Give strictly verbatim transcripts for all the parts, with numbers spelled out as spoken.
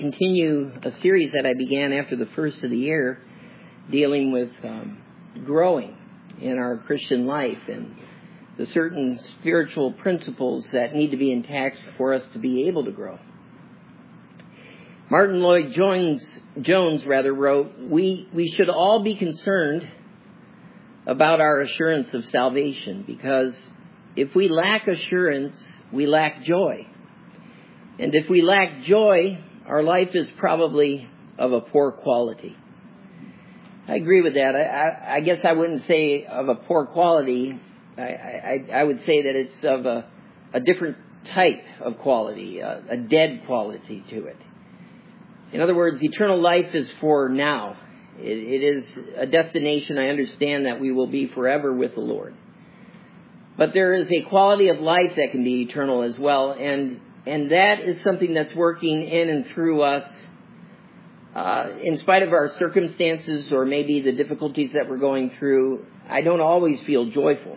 continue a series that I began after the first of the year dealing with um, growing in our Christian life and the certain spiritual principles that need to be intact for us to be able to grow. Martin Lloyd Jones, Jones rather wrote, we, we should all be concerned about our assurance of salvation, because if we lack assurance, we lack joy. And if we lack joy, our life is probably of a poor quality. I agree with that. I, I, I guess I wouldn't say of a poor quality. I, I, I would say that it's of a, a different type of quality, a, a dead quality to it. In other words, eternal life is for now. It, it is a destination I understand that we will be forever with the Lord. But there is a quality of life that can be eternal as well, and And that is something that's working in and through us uh, in spite of our circumstances or maybe the difficulties that we're going through. I don't always feel joyful.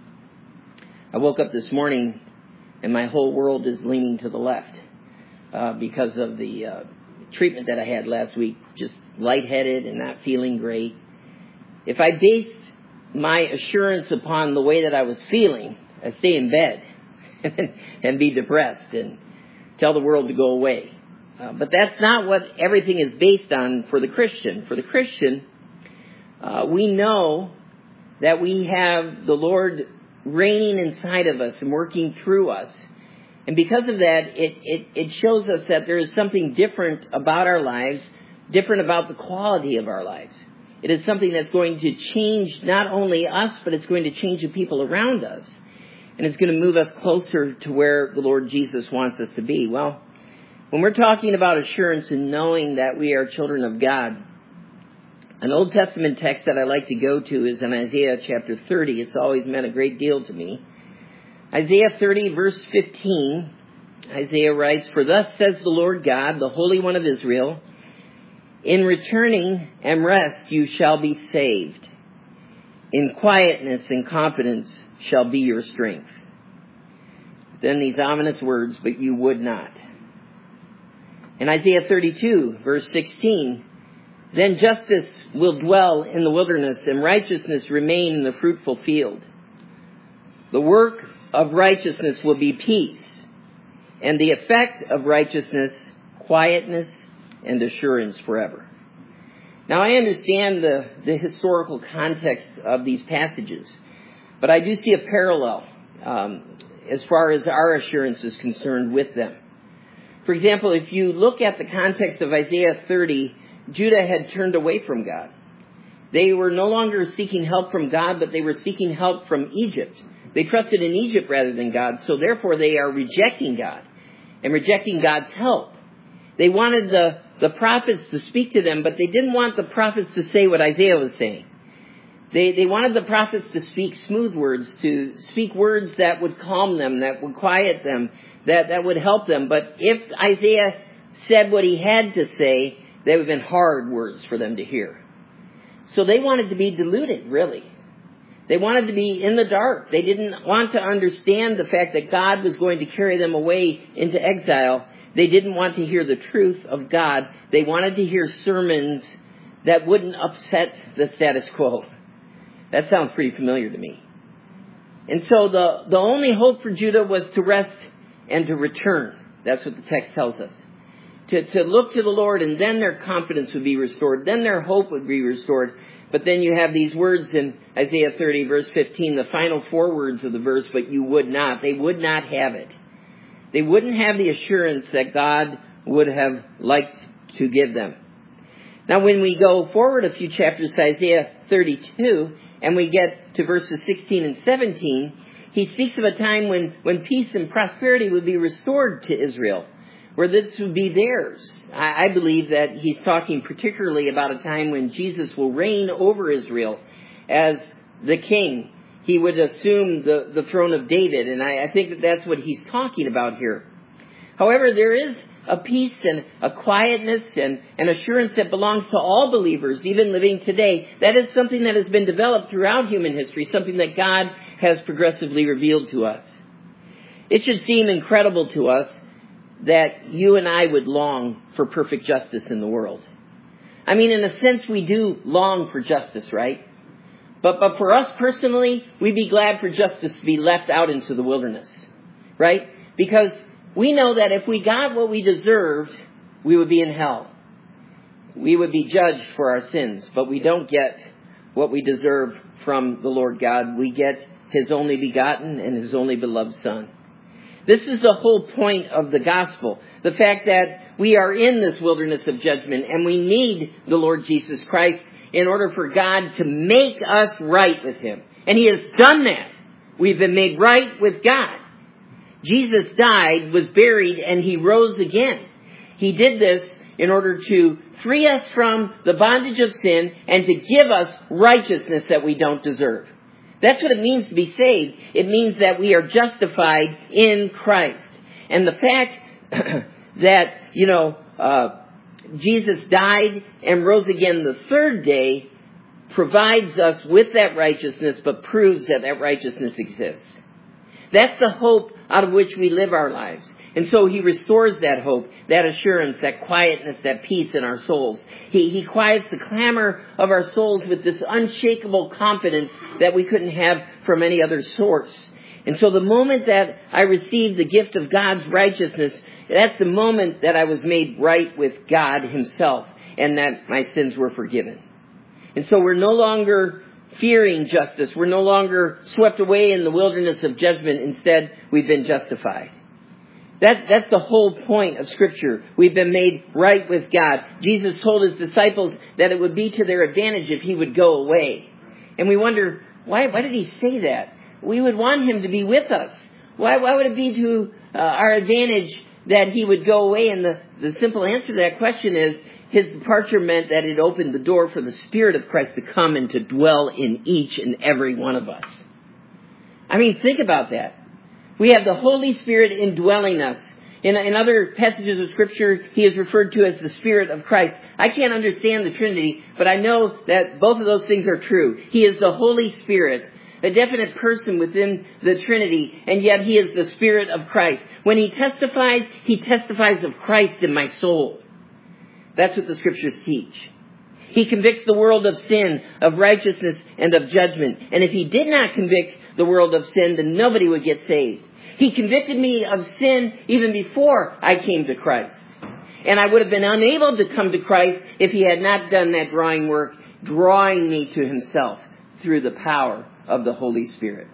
I woke up this morning and my whole world is leaning to the left uh, because of the uh, treatment that I had last week, just lightheaded and not feeling great. If I based my assurance upon the way that I was feeling, I'd stay in bed and be depressed and tell the world to go away. Uh, but that's not what everything is based on for the Christian. For the Christian, uh, we know that we have the Lord reigning inside of us and working through us. And because of that, it, it, it shows us that there is something different about our lives, different about the quality of our lives. It is something that's going to change not only us, but it's going to change the people around us. And it's going to move us closer to where the Lord Jesus wants us to be. Well, when we're talking about assurance and knowing that we are children of God, an Old Testament text that I like to go to is in Isaiah chapter thirty. It's always meant a great deal to me. Isaiah thirty, verse fifteen, Isaiah writes, "For thus says the Lord God, the Holy One of Israel, in returning and rest you shall be saved. In quietness and confidence shall be your strength." Then these ominous words, "but you would not." In Isaiah thirty-two, verse sixteen, "Then justice will dwell in the wilderness, and righteousness remain in the fruitful field. The work of righteousness will be peace, and the effect of righteousness, quietness and assurance forever." Now, I understand the, the historical context of these passages, but I do see a parallel um, as far as our assurance is concerned with them. For example, if you look at the context of Isaiah thirty, Judah had turned away from God. They were no longer seeking help from God, but they were seeking help from Egypt. They trusted in Egypt rather than God, so therefore they are rejecting God and rejecting God's help. They wanted the, the prophets to speak to them, but they didn't want the prophets to say what Isaiah was saying. They, they wanted the prophets to speak smooth words, to speak words that would calm them, that would quiet them, that, that would help them. But if Isaiah said what he had to say, they would have been hard words for them to hear. So they wanted to be deluded, really. They wanted to be in the dark. They didn't want to understand the fact that God was going to carry them away into exile. They didn't want to hear the truth of God. They wanted to hear sermons that wouldn't upset the status quo. That sounds pretty familiar to me. And so the, the only hope for Judah was to rest and to return. That's what the text tells us. To, to look to the Lord, and then their confidence would be restored. Then their hope would be restored. But then you have these words in Isaiah thirty, verse fifteen, the final four words of the verse, "but you would not." They would not have it. They wouldn't have the assurance that God would have liked to give them. Now, when we go forward a few chapters to Isaiah thirty-two, and we get to verses sixteen and seventeen, he speaks of a time when, when peace and prosperity would be restored to Israel, where this would be theirs. I, I believe that he's talking particularly about a time when Jesus will reign over Israel as the king. He would assume the, the throne of David, and I, I think that that's what he's talking about here. However, there is a peace and a quietness and an assurance that belongs to all believers, even living today. That is something that has been developed throughout human history, something that God has progressively revealed to us. It should seem incredible to us that you and I would long for perfect justice in the world. I mean, in a sense, we do long for justice, right? But but for us personally, we'd be glad for justice to be left out into the wilderness, right? Because we know that if we got what we deserved, we would be in hell. We would be judged for our sins, but we don't get what we deserve from the Lord God. We get His only begotten and His only beloved Son. This is the whole point of the gospel. The fact that we are in this wilderness of judgment and we need the Lord Jesus Christ in order for God to make us right with Him. And He has done that. We've been made right with God. Jesus died, was buried, and He rose again. He did this in order to free us from the bondage of sin and to give us righteousness that we don't deserve. That's what it means to be saved. It means that we are justified in Christ. And the fact that, you know, uh, Jesus died and rose again the third day provides us with that righteousness, but proves that that righteousness exists. That's the hope out of which we live our lives. And so He restores that hope, that assurance, that quietness, that peace in our souls. He, he quiets the clamor of our souls with this unshakable confidence that we couldn't have from any other source. And so the moment that I received the gift of God's righteousness, that's the moment that I was made right with God Himself and that my sins were forgiven. And so we're no longer fearing justice. We're no longer swept away in the wilderness of judgment. Instead, we've been justified. That, that's the whole point of Scripture. We've been made right with God. Jesus told His disciples that it would be to their advantage if He would go away. And we wonder, why, why did He say that? We would want Him to be with us. Why, why would it be to uh, our advantage that He would go away? And the, the simple answer to that question is, His departure meant that it opened the door for the Spirit of Christ to come and to dwell in each and every one of us. I mean, think about that. We have the Holy Spirit indwelling us. In, in other passages of Scripture, He is referred to as the Spirit of Christ. I can't understand the Trinity, but I know that both of those things are true. He is the Holy Spirit, a definite person within the Trinity, and yet He is the Spirit of Christ. When He testifies, He testifies of Christ in my soul. That's what the Scriptures teach. He convicts the world of sin, of righteousness, and of judgment. And if He did not convict the world of sin, then nobody would get saved. He convicted me of sin even before I came to Christ. And I would have been unable to come to Christ if He had not done that drawing work, drawing me to Himself through the power of the Holy Spirit.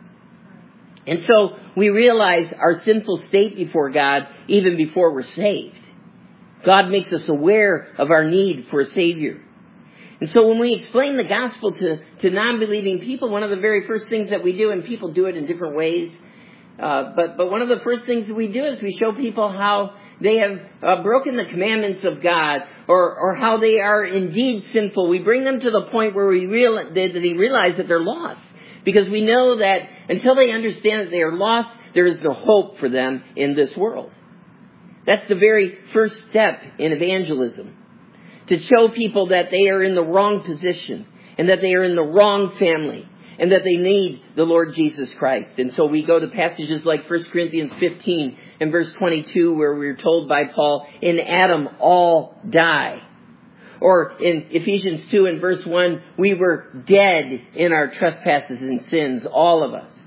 And so we realize our sinful state before God even before we're saved. God makes us aware of our need for a Savior. And so when we explain the gospel to, to non-believing people, one of the very first things that we do, and people do it in different ways, uh, but, but one of the first things that we do is we show people how they have uh, broken the commandments of God, or, or how they are indeed sinful. We bring them to the point where we real, that they realize that they're lost. Because we know that until they understand that they are lost, there is no hope for them in this world. That's the very first step in evangelism. To show people that they are in the wrong position, and that they are in the wrong family, and that they need the Lord Jesus Christ. And so we go to passages like First Corinthians fifteen and verse twenty-two, where we're told by Paul, in Adam all die. Or in Ephesians two and verse one, we were dead in our trespasses and sins, all of us.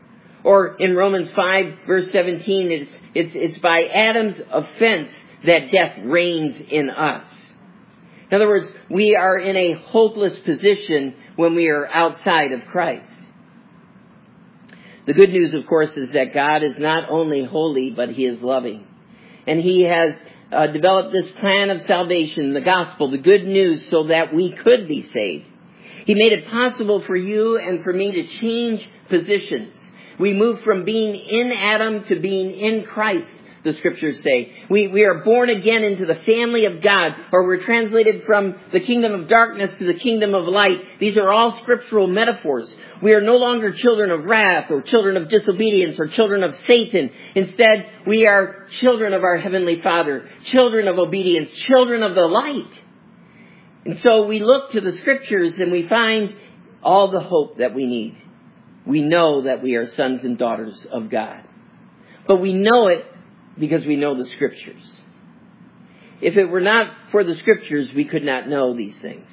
Or in Romans five verse seventeen, it's, it's, it's by Adam's offense that death reigns in us. In other words, we are in a hopeless position when we are outside of Christ. The good news, of course, is that God is not only holy, but He is loving. And He has uh, developed this plan of salvation, the gospel, the good news, so that we could be saved. He made it possible for you and for me to change positions. We move from being in Adam to being in Christ, the Scriptures say. We, we are born again into the family of God, or we're translated from the kingdom of darkness to the kingdom of light. These are all scriptural metaphors. We are no longer children of wrath or children of disobedience or children of Satan. Instead, we are children of our Heavenly Father, children of obedience, children of the light. And so we look to the Scriptures and we find all the hope that we need. We know that we are sons and daughters of God. But we know it because we know the Scriptures. If it were not for the Scriptures, we could not know these things.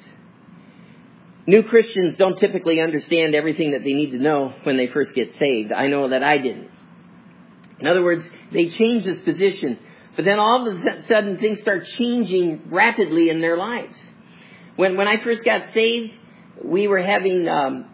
New Christians don't typically understand everything that they need to know when they first get saved. I know that I didn't. In other words, they change this position, but then all of a sudden things start changing rapidly in their lives. When when I first got saved, we were having um,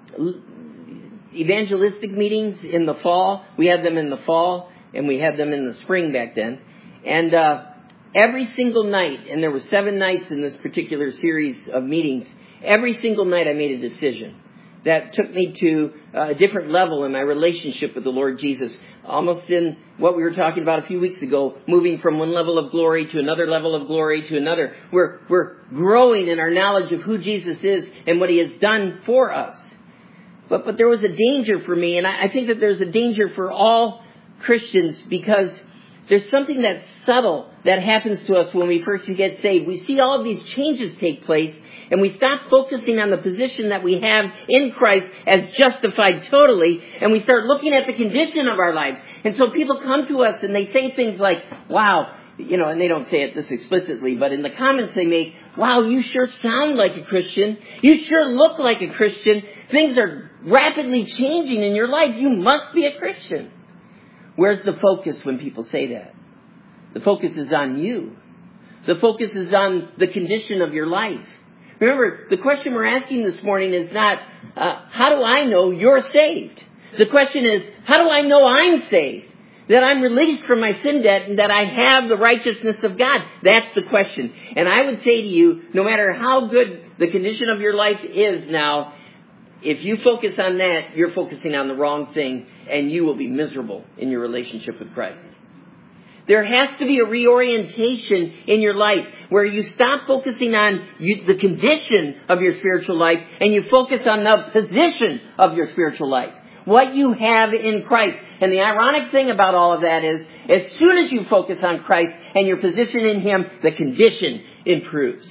evangelistic meetings in the fall. We had them in the fall, and we had them in the spring back then. And uh, every single night, and there were seven nights in this particular series of meetings, every single night I made a decision that took me to a different level in my relationship with the Lord Jesus. Almost in what we were talking about a few weeks ago, moving from one level of glory to another level of glory to another. We're, we're growing in our knowledge of who Jesus is and what He has done for us. But, but there was a danger for me, and I, I think that there's a danger for all Christians, because there's something that's subtle that happens to us when we first get saved. We see all of these changes take place, and we stop focusing on the position that we have in Christ as justified totally, and we start looking at the condition of our lives. And so people come to us and they say things like, wow, you know, and they don't say it this explicitly, but in the comments they make, wow, you sure sound like a Christian. You sure look like a Christian. Things are rapidly changing in your life. You must be a Christian. Where's the focus when people say that? The focus is on you. The focus is on the condition of your life. Remember, the question we're asking this morning is not, uh, how do I know you're saved? The question is, how do I know I'm saved? That I'm released from my sin debt and that I have the righteousness of God? That's the question. And I would say to you, no matter how good the condition of your life is now, if you focus on that, you're focusing on the wrong thing, and you will be miserable in your relationship with Christ. There has to be a reorientation in your life where you stop focusing on you, the condition of your spiritual life, and you focus on the position of your spiritual life. What you have in Christ. And the ironic thing about all of that is, as soon as you focus on Christ and your position in Him, the condition improves.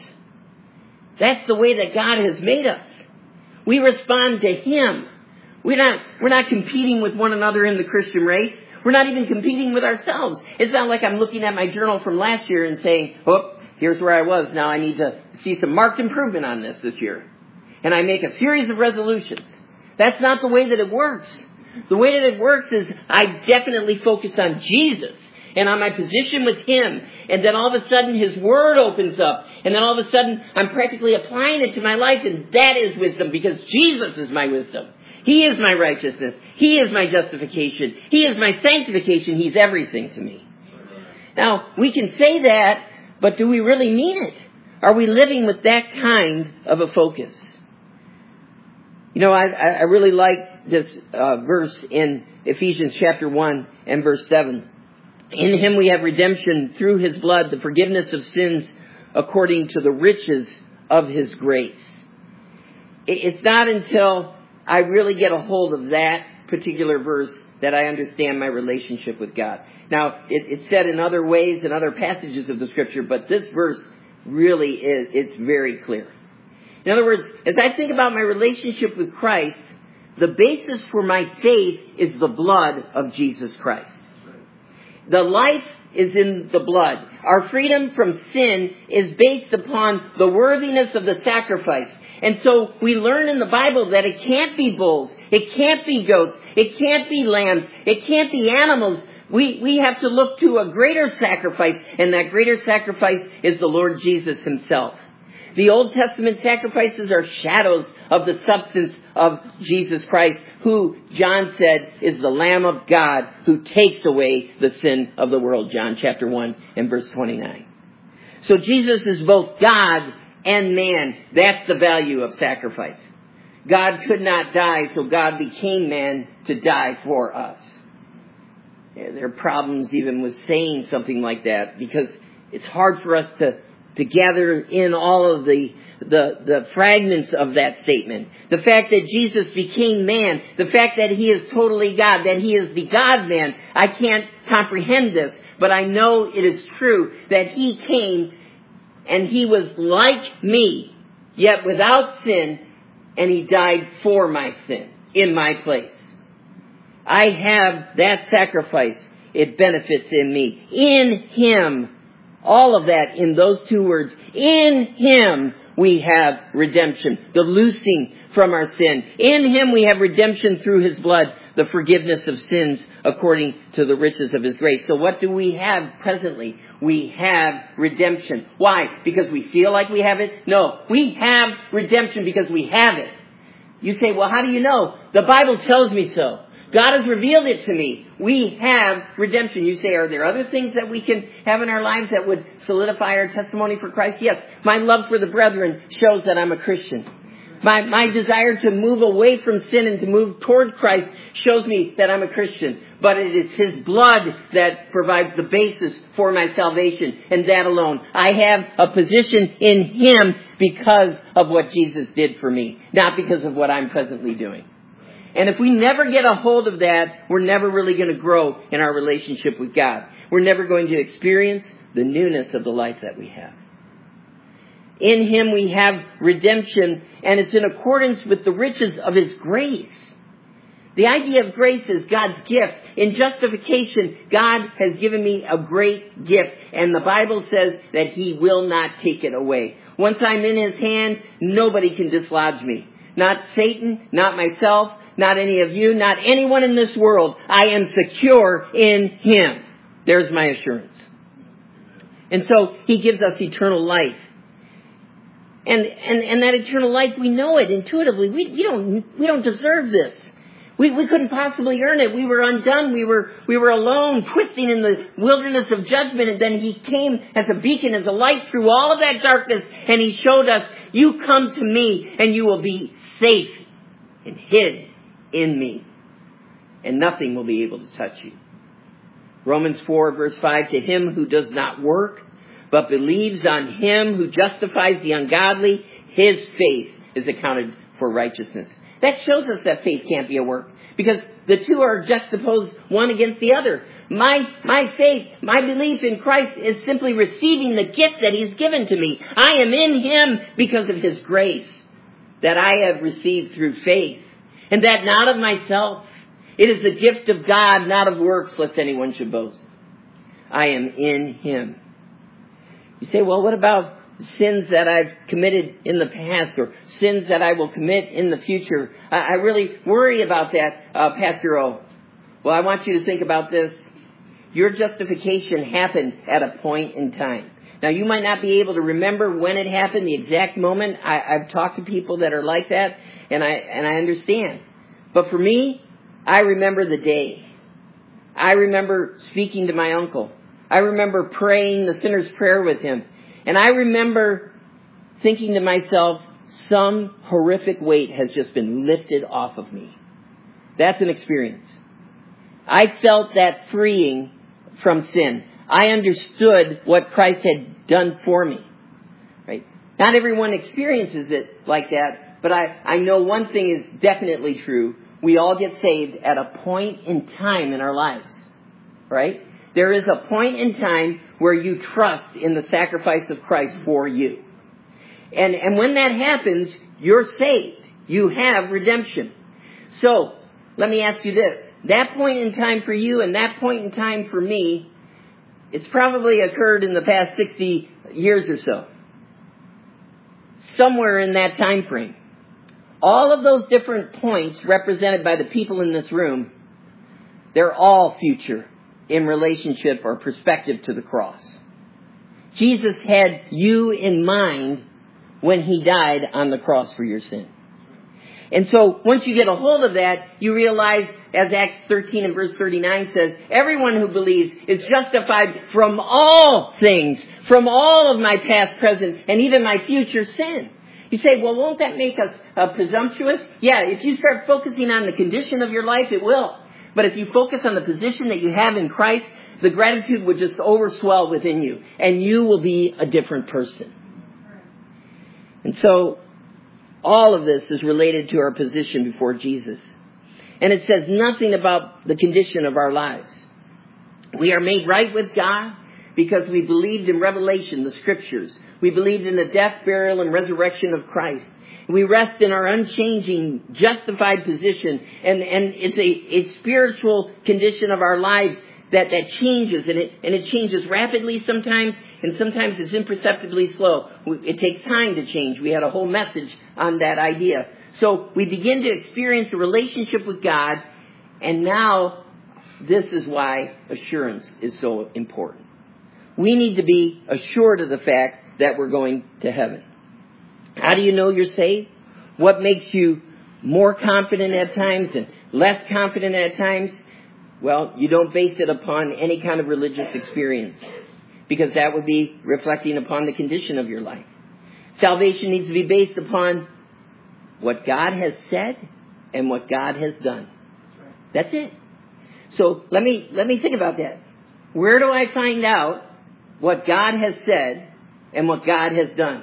That's the way that God has made us. We respond to Him. We're not, we're not competing with one another in the Christian race. We're not even competing with ourselves. It's not like I'm looking at my journal from last year and saying, oh, here's where I was. Now I need to see some marked improvement on this this year. And I make a series of resolutions. That's not the way that it works. The way that it works is I definitely focus on Jesus and on my position with Him. And then all of a sudden His Word opens up. And then all of a sudden I'm practically applying it to my life. And that is wisdom, because Jesus is my wisdom. He is my righteousness. He is my justification. He is my sanctification. He's everything to me. Now, we can say that, but do we really mean it? Are we living with that kind of a focus? You know, I, I really like this uh, verse in Ephesians chapter one and verse seven. In Him we have redemption through His blood, the forgiveness of sins according to the riches of His grace. It's not until I really get a hold of that particular verse that I understand my relationship with God. Now, it, it's said in other ways, in other passages of the Scripture, but this verse really is, it's very clear. In other words, as I think about my relationship with Christ, the basis for my faith is the blood of Jesus Christ. The life is in the blood. Our freedom from sin is based upon the worthiness of the sacrifice. And so we learn in the Bible that it can't be bulls, it can't be goats, it can't be lambs, it can't be animals. We, we have to look to a greater sacrifice, and that greater sacrifice is the Lord Jesus Himself. The Old Testament sacrifices are shadows of the substance of Jesus Christ, who, John said, is the Lamb of God who takes away the sin of the world. John chapter one and verse twenty-nine. So Jesus is both God and man. That's the value of sacrifice. God could not die, so God became man to die for us. Yeah, there are problems even with saying something like that, because it's hard for us to to gather in all of the, the, the fragments of that statement. The fact that Jesus became man, the fact that He is totally God, that He is the God-man. I can't comprehend this, but I know it is true that He came and He was like me, yet without sin, and He died for my sin, in my place. I have that sacrifice. It it benefits in me. In Him, all of that in those two words, in Him we have redemption, the loosing from our sin. In Him we have redemption through His blood, the forgiveness of sins according to the riches of His grace. So what do we have presently? We have redemption. Why? Because we feel like we have it? No, we have redemption because we have it. You say, well, how do you know? The Bible tells me so. God has revealed it to me. We have redemption. You say, are there other things that we can have in our lives that would solidify our testimony for Christ? Yes. My love for the brethren shows that I'm a Christian. My, my desire to move away from sin and to move toward Christ shows me that I'm a Christian. But it is His blood that provides the basis for my salvation, and that alone. I have a position in Him because of what Jesus did for me, not because of what I'm presently doing. And if we never get a hold of that, we're never really going to grow in our relationship with God. We're never going to experience the newness of the life that we have. In Him we have redemption, and it's in accordance with the riches of His grace. The idea of grace is God's gift. In justification, God has given me a great gift, and the Bible says that He will not take it away. Once I'm in His hand, nobody can dislodge me. Not Satan, not myself, not any of you, not anyone in this world. I am secure in Him. There's my assurance. And so He gives us eternal life. And, and, and that eternal life, we know it intuitively. We, we don't, we don't deserve this. We, we couldn't possibly earn it. We were undone. We were, we were alone, twisting in the wilderness of judgment. And then He came as a beacon, as a light through all of that darkness. And He showed us, you come to me and you will be safe and hid in me. And nothing will be able to touch you. Romans four verse five, to him who does not work, but believes on Him who justifies the ungodly, his faith is accounted for righteousness. That shows us that faith can't be a work, because the two are juxtaposed one against the other. My, my faith, my belief in Christ is simply receiving the gift that He's given to me. I am in Him because of His grace that I have received through faith, and that not of myself. It is the gift of God, not of works, lest anyone should boast. I am in Him. You say, well, what about sins that I've committed in the past, or sins that I will commit in the future? I, I really worry about that, uh, Pastor O. Well, I want you to think about this. Your justification happened at a point in time. Now, you might not be able to remember when it happened, the exact moment. I, I've talked to people that are like that, and I and I understand. But for me, I remember the day. I remember speaking to my uncle. I remember praying the sinner's prayer with him. And I remember thinking to myself, some horrific weight has just been lifted off of me. That's an experience. I felt that freeing from sin. I understood what Christ had done for me. Right? Not everyone experiences it like that, but I, I know one thing is definitely true. We all get saved at a point in time in our lives. Right? There is a point in time where you trust in the sacrifice of Christ for you. And, and when that happens, you're saved. You have redemption. So, let me ask you this. That point in time for you and that point in time for me, it's probably occurred in the past sixty years or so. Somewhere in that time frame. All of those different points represented by the people in this room, they're all future in relationship or perspective to the cross. Jesus had you in mind when He died on the cross for your sin. And so once you get a hold of that, you realize, as Acts thirteen and verse thirty-nine says, everyone who believes is justified from all things, from all of my past, present, and even my future sin. You say, well, won't that make us uh, presumptuous? Yeah, if you start focusing on the condition of your life, it will. But if you focus on the position that you have in Christ, the gratitude would just overswell within you, and you will be a different person. And so, all of this is related to our position before Jesus. And it says nothing about the condition of our lives. We are made right with God because we believed in Revelation, the Scriptures. We believed in the death, burial, and resurrection of Christ. We rest in our unchanging, justified position. And, and it's a, a spiritual condition of our lives that, that changes, and it, and it changes rapidly sometimes, and sometimes it's imperceptibly slow. It takes time to change. We had a whole message on that idea. So we begin to experience a relationship with God, and now this is why assurance is so important. We need to be assured of the fact that we're going to heaven. How do you know you're saved? What makes you more confident at times and less confident at times? Well, you don't base it upon any kind of religious experience, because that would be reflecting upon the condition of your life. Salvation needs to be based upon what God has said and what God has done. That's it. So let me let me think about that. Where do I find out what God has said and what God has done?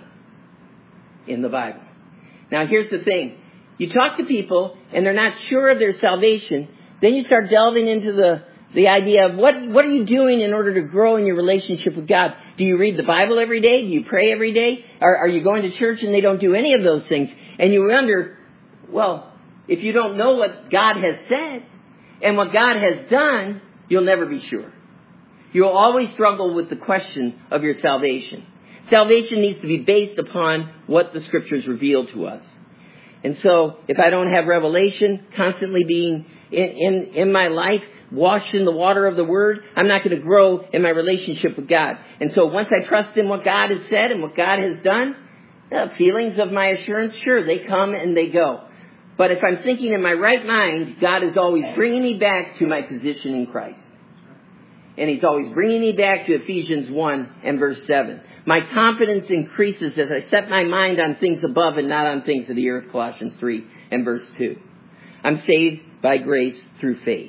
In the Bible. Now here's the thing. You talk to people and they're not sure of their salvation. Then you start delving into the, the idea of what, what are you doing in order to grow in your relationship with God? Do you read the Bible every day? Do you pray every day? Are, are you going to church and they don't do any of those things? And you wonder, well, if you don't know what God has said and what God has done, you'll never be sure. You'll always struggle with the question of your salvation. Salvation needs to be based upon what the Scriptures reveal to us. And so, if I don't have revelation constantly being in, in, in my life, washed in the water of the Word, I'm not going to grow in my relationship with God. And so once I trust in what God has said and what God has done, the feelings of my assurance, sure, they come and they go. But if I'm thinking in my right mind, God is always bringing me back to my position in Christ. And He's always bringing me back to Ephesians one and verse seven. My confidence increases as I set my mind on things above and not on things of the earth, Colossians three and verse two. I'm saved by grace through faith.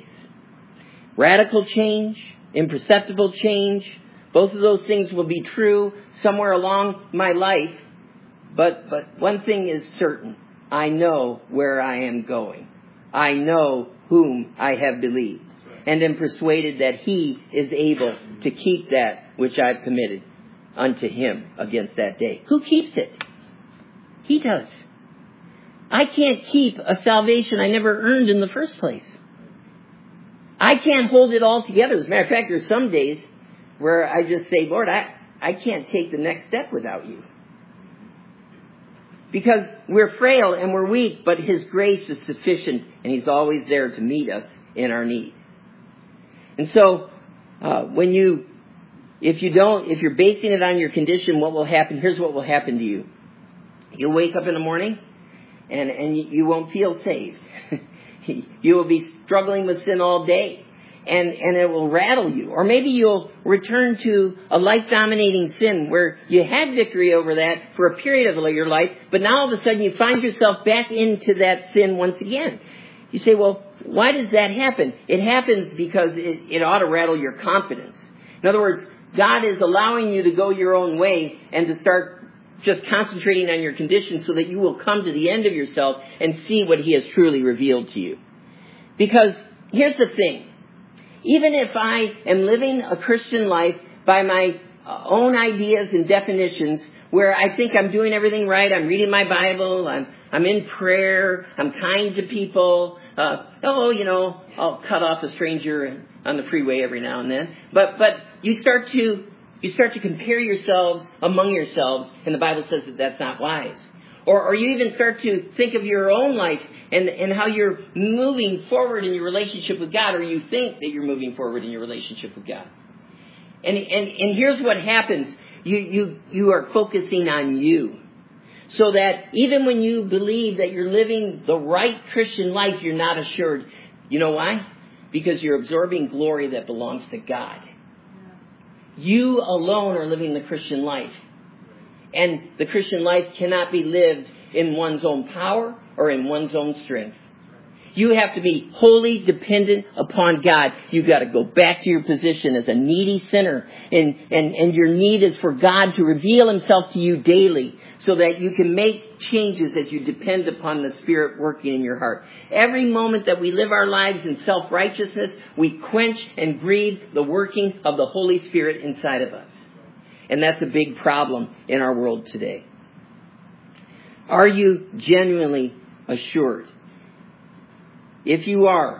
Radical change, imperceptible change, both of those things will be true somewhere along my life. But, but one thing is certain. I know where I am going. I know whom I have believed. And am persuaded that He is able to keep that which I've committed unto Him against that day. Who keeps it? He does. I can't keep a salvation I never earned in the first place. I can't hold it all together. As a matter of fact, there's some days where I just say, Lord, I, I can't take the next step without You. Because we're frail and we're weak, but His grace is sufficient and He's always there to meet us in our need. And so, uh, when you, if you don't, if you're basing it on your condition, what will happen? Here's what will happen to you. You'll wake up in the morning and, and you won't feel saved. You will be struggling with sin all day and, and it will rattle you. Or maybe you'll return to a life-dominating sin where you had victory over that for a period of your life, but now all of a sudden you find yourself back into that sin once again. You say, well, why does that happen? It happens because it, it ought to rattle your confidence. In other words, God is allowing you to go your own way and to start just concentrating on your condition so that you will come to the end of yourself and see what He has truly revealed to you. Because here's the thing. Even if I am living a Christian life by my own ideas and definitions, where I think I'm doing everything right, I'm reading my Bible, I'm I'm in prayer, I'm kind to people, uh, oh, you know, I'll cut off a stranger on the freeway every now and then. But but you start to you start to compare yourselves among yourselves, and the Bible says that that's not wise. Or, or you even start to think of your own life and, and how you're moving forward in your relationship with God, or you think that you're moving forward in your relationship with God. And and, and here's what happens. You, you, you are focusing on you. So that even when you believe that you're living the right Christian life, you're not assured. You know why? Because you're absorbing glory that belongs to God. You alone are living the Christian life. And the Christian life cannot be lived in one's own power or in one's own strength. You have to be wholly dependent upon God. You've got to go back to your position as a needy sinner. And, and, and your need is for God to reveal Himself to you daily so that you can make changes as you depend upon the Spirit working in your heart. Every moment that we live our lives in self-righteousness, we quench and grieve the working of the Holy Spirit inside of us. And that's a big problem in our world today. Are you genuinely assured? If you are,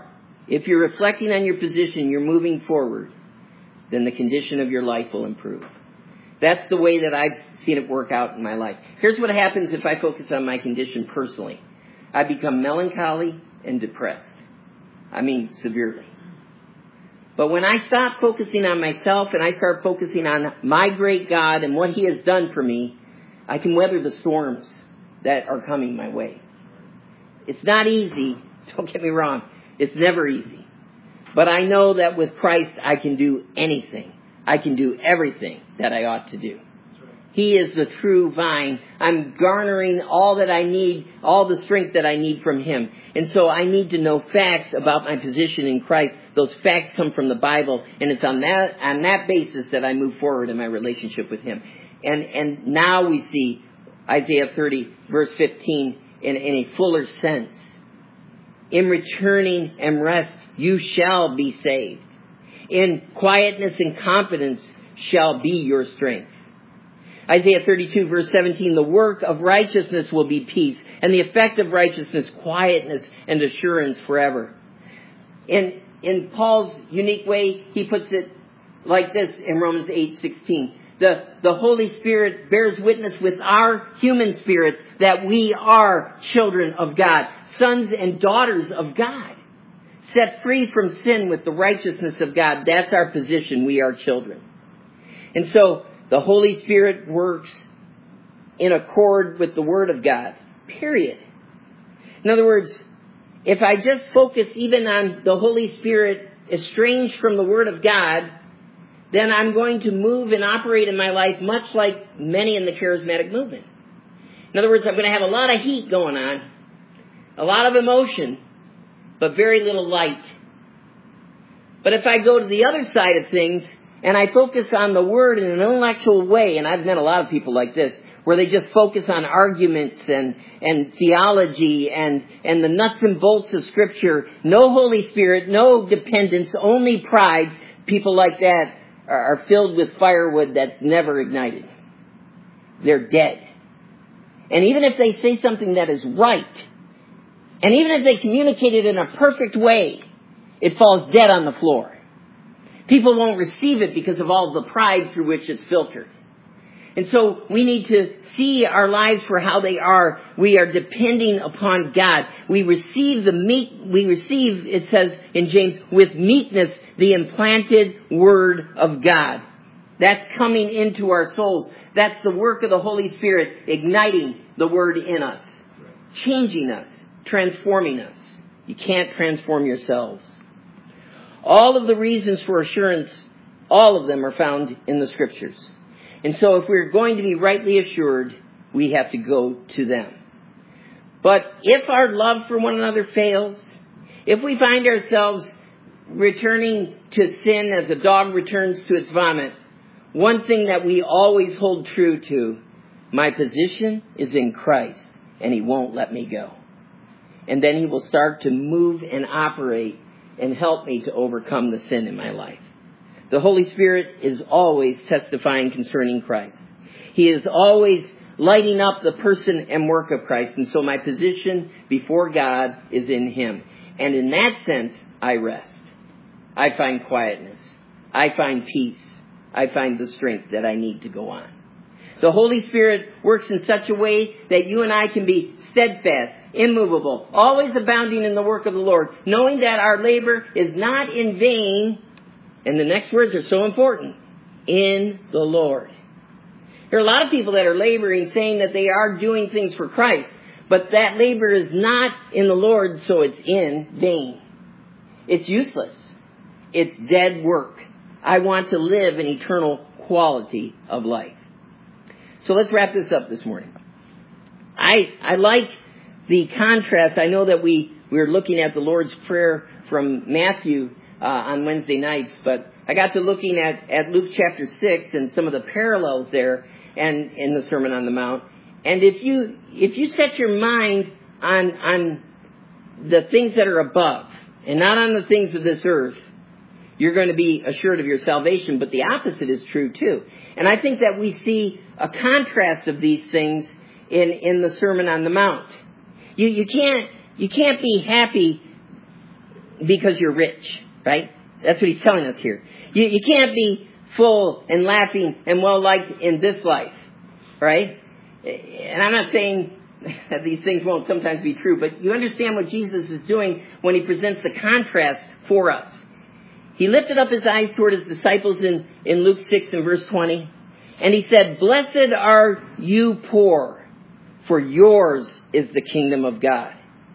if you're reflecting on your position, you're moving forward, then the condition of your life will improve. That's the way that I've seen it work out in my life. Here's what happens if I focus on my condition personally. I become melancholy and depressed. I mean, severely. But when I stop focusing on myself and I start focusing on my great God and what He has done for me, I can weather the storms that are coming my way. It's not easy. Don't get me wrong. It's never easy. But I know that with Christ, I can do anything. I can do everything that I ought to do. He is the true vine. I'm garnering all that I need, all the strength that I need from Him. And so I need to know facts about my position in Christ. Those facts come from the Bible, and it's on that on that basis that I move forward in my relationship with Him. And and now we see Isaiah thirty, verse fifteen, in, in a fuller sense. In returning and rest, you shall be saved. In quietness and confidence shall be your strength. Isaiah thirty-two, verse seventeen, the work of righteousness will be peace, and the effect of righteousness, quietness and assurance forever. In, in Paul's unique way, he puts it like this in Romans eight sixteen. The, the Holy Spirit bears witness with our human spirits that we are children of God, sons and daughters of God, set free from sin with the righteousness of God. That's our position. We are children. And so the Holy Spirit works in accord with the Word of God, period. In other words, if I just focus even on the Holy Spirit estranged from the Word of God, then I'm going to move and operate in my life much like many in the charismatic movement. In other words, I'm going to have a lot of heat going on, a lot of emotion, but very little light. But if I go to the other side of things, and I focus on the Word in an intellectual way, and I've met a lot of people like this, where they just focus on arguments and, and theology and, and the nuts and bolts of Scripture. No Holy Spirit, no dependence, only pride. People like that are, are filled with firewood that's never ignited. They're dead. And even if they say something that is right, and even if they communicate it in a perfect way, it falls dead on the floor. People won't receive it because of all the pride through which it's filtered. And so we need to see our lives for how they are. We are depending upon God. We receive the meek, we receive, it says in James, with meekness, the implanted Word of God. That's coming into our souls. That's the work of the Holy Spirit, igniting the Word in us, changing us, transforming us. You can't transform yourselves. All of the reasons for assurance, all of them are found in the Scriptures. And so if we're going to be rightly assured, we have to go to them. But if our love for one another fails, if we find ourselves returning to sin as a dog returns to its vomit, one thing that we always hold true to, my position is in Christ, and He won't let me go. And then He will start to move and operate and help me to overcome the sin in my life. The Holy Spirit is always testifying concerning Christ. He is always lighting up the person and work of Christ. And so my position before God is in Him. And in that sense, I rest. I find quietness. I find peace. I find the strength that I need to go on. The Holy Spirit works in such a way that you and I can be steadfast, immovable, always abounding in the work of the Lord, knowing that our labor is not in vain. And the next words are so important. In the Lord. There are a lot of people that are laboring, saying that they are doing things for Christ, but that labor is not in the Lord, so it's in vain. It's useless. It's dead work. I want to live an eternal quality of life. So let's wrap this up this morning. I I like the contrast. I know that we, we were looking at the Lord's Prayer from Matthew uh, on Wednesday nights, but I got to looking at, at Luke chapter six and some of the parallels there and in the Sermon on the Mount. And if you if you set your mind on on the things that are above and not on the things of this earth, you're going to be assured of your salvation. But the opposite is true too. And I think that we see a contrast of these things in, in the Sermon on the Mount. You you can't you can't be happy because you're rich, right? That's what he's telling us here. You, you can't be full and laughing and well-liked in this life, right? And I'm not saying that these things won't sometimes be true, but you understand what Jesus is doing when he presents the contrast for us. He lifted up his eyes toward his disciples in, in Luke six and verse twenty, and he said, "Blessed are you poor, for yours is the kingdom of God.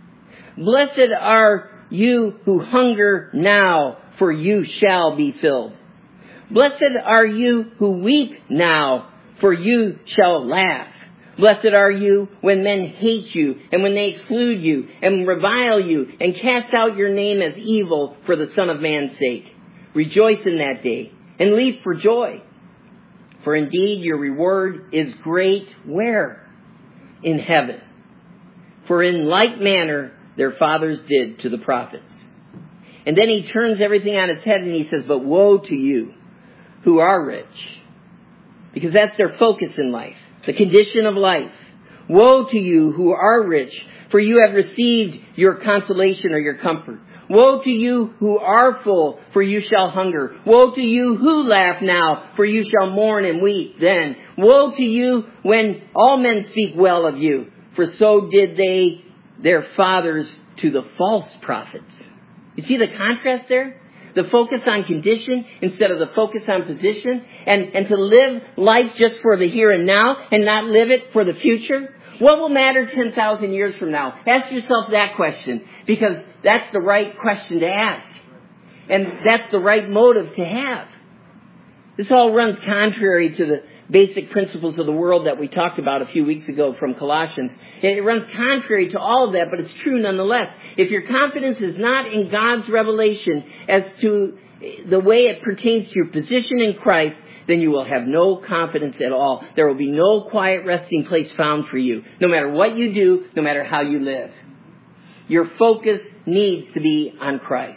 Blessed are you who hunger now, for you shall be filled. Blessed are you who weep now, for you shall laugh. Blessed are you when men hate you, and when they exclude you, and revile you, and cast out your name as evil for the Son of Man's sake. Rejoice in that day, and leap for joy. For indeed your reward is great." Where? In heaven. "For in like manner their fathers did to the prophets." And then he turns everything on its head and he says, "But woe to you who are rich." Because that's their focus in life. The condition of life. "Woe to you who are rich, for you have received your consolation or your comfort. Woe to you who are full, for you shall hunger. Woe to you who laugh now, for you shall mourn and weep then. Woe to you when all men speak well of you, for so did they their fathers to the false prophets." You see the contrast there? The focus on condition instead of the focus on position, and, and to live life just for the here and now and not live it for the future. What will matter ten thousand years from now? Ask yourself that question, because that's the right question to ask. And that's the right motive to have. This all runs contrary to the basic principles of the world that we talked about a few weeks ago from Colossians. It runs contrary to all of that, but it's true nonetheless. If your confidence is not in God's revelation as to the way it pertains to your position in Christ, then you will have no confidence at all. There will be no quiet resting place found for you, no matter what you do, no matter how you live. Your focus needs to be on Christ.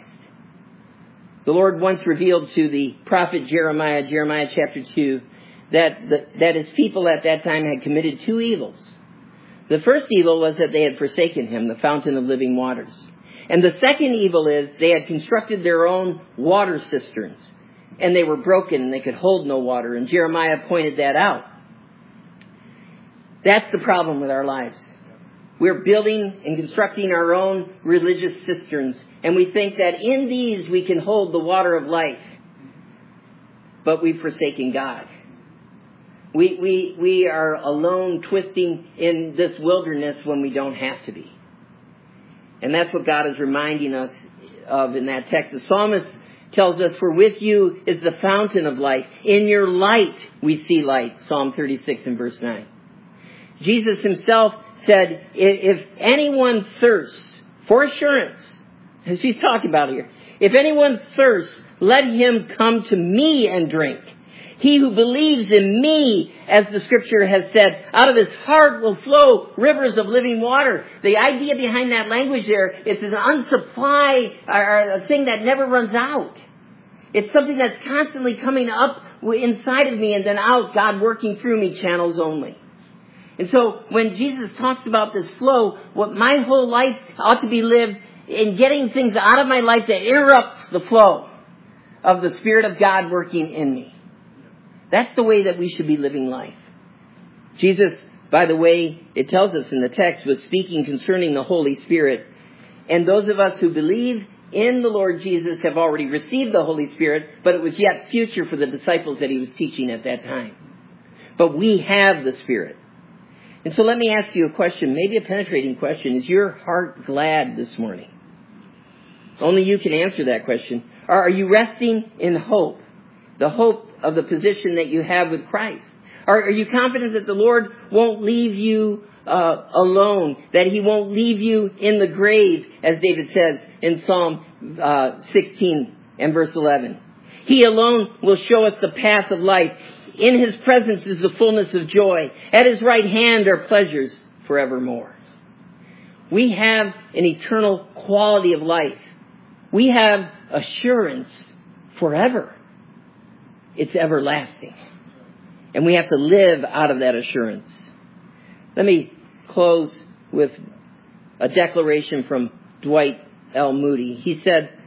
The Lord once revealed to the prophet Jeremiah, Jeremiah chapter two, that the, that his people at that time had committed two evils. The first evil was that they had forsaken him, the fountain of living waters. And the second evil is they had constructed their own water cisterns, and they were broken and they could hold no water. And Jeremiah pointed that out. That's the problem with our lives. We're building and constructing our own religious cisterns, and we think that in these we can hold the water of life. But we've forsaken God. We, we, we are alone twisting in this wilderness when we don't have to be. And that's what God is reminding us of in that text. The psalmist tells us, "For with you is the fountain of life. In your light we see light." Psalm thirty-six and verse nine. Jesus himself said, if anyone thirsts for assurance, as he's talking about here, if anyone thirsts, let him come to me and drink. He who believes in me, as the scripture has said, out of his heart will flow rivers of living water. The idea behind that language there is an unsupply, or a thing that never runs out. It's something that's constantly coming up inside of me and then out, God working through me, channels only. And so when Jesus talks about this flow, what my whole life ought to be lived in getting things out of my life that interrupts the flow of the Spirit of God working in me. That's the way that we should be living life. Jesus, by the way, it tells us in the text, was speaking concerning the Holy Spirit. And those of us who believe in the Lord Jesus have already received the Holy Spirit, but it was yet future for the disciples that he was teaching at that time. But we have the Spirit. And so let me ask you a question, maybe a penetrating question. Is your heart glad this morning? Only you can answer that question. Or are you resting in hope? The hope of the position that you have with Christ? Or are you confident that the Lord won't leave you uh, alone? That he won't leave you in the grave, as David says in Psalm uh, sixteen and verse eleven. He alone will show us the path of life. In his presence is the fullness of joy. At his right hand are pleasures forevermore. We have an eternal quality of life. We have assurance forever. It's everlasting. And we have to live out of that assurance. Let me close with a declaration from Dwight L. Moody. He said,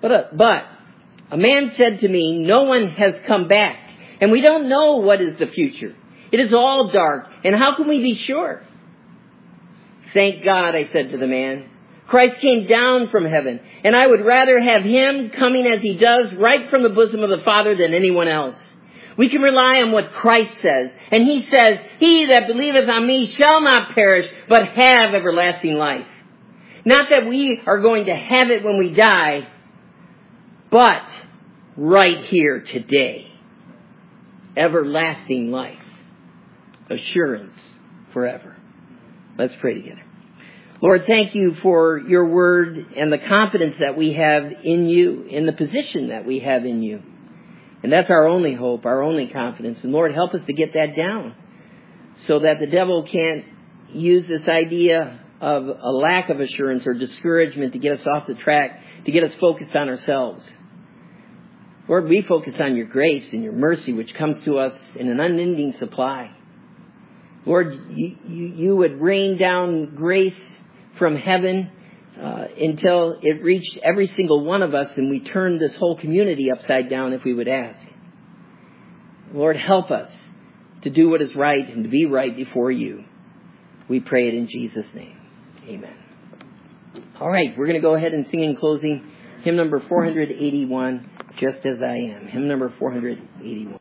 But, uh, but a man said to me, no one has come back, and we don't know what is the future. It is all dark, and how can we be sure? Thank God, I said to the man. Christ came down from heaven, and I would rather have him coming as he does right from the bosom of the Father than anyone else. We can rely on what Christ says, and he says, he that believeth on me shall not perish, but have everlasting life. Not that we are going to have it when we die, but right here today. Everlasting life. Assurance forever. Let's pray together. Lord, thank you for your word and the confidence that we have in you, in the position that we have in you. And that's our only hope, our only confidence. And Lord, help us to get that down so that the devil can't use this idea of a lack of assurance or discouragement to get us off the track, to get us focused on ourselves. Lord, we focus on your grace and your mercy, which comes to us in an unending supply. Lord, you, you, you would rain down grace from heaven uh, until it reached every single one of us, and we turned this whole community upside down if we would ask. Lord, help us to do what is right and to be right before you. We pray it in Jesus' name. Amen. All right, we're going to go ahead and sing in closing hymn number four eighty-one, Just As I Am. Hymn number four eighty-one.